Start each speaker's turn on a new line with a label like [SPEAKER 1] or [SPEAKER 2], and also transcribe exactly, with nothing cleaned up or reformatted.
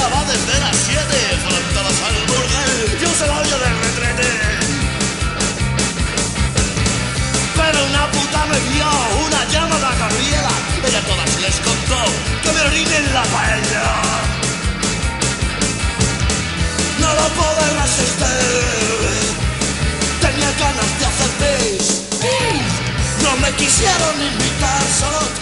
[SPEAKER 1] fiesta va desde las siete, fueron todos al burger, yo se la dio de retrete. Pero una puta me vio, una llamada Gabriela, ella a todas les contó que me orine en la paella. No lo pude resistir, tenía ganas de hacer pis. No me quisieron invitar, solo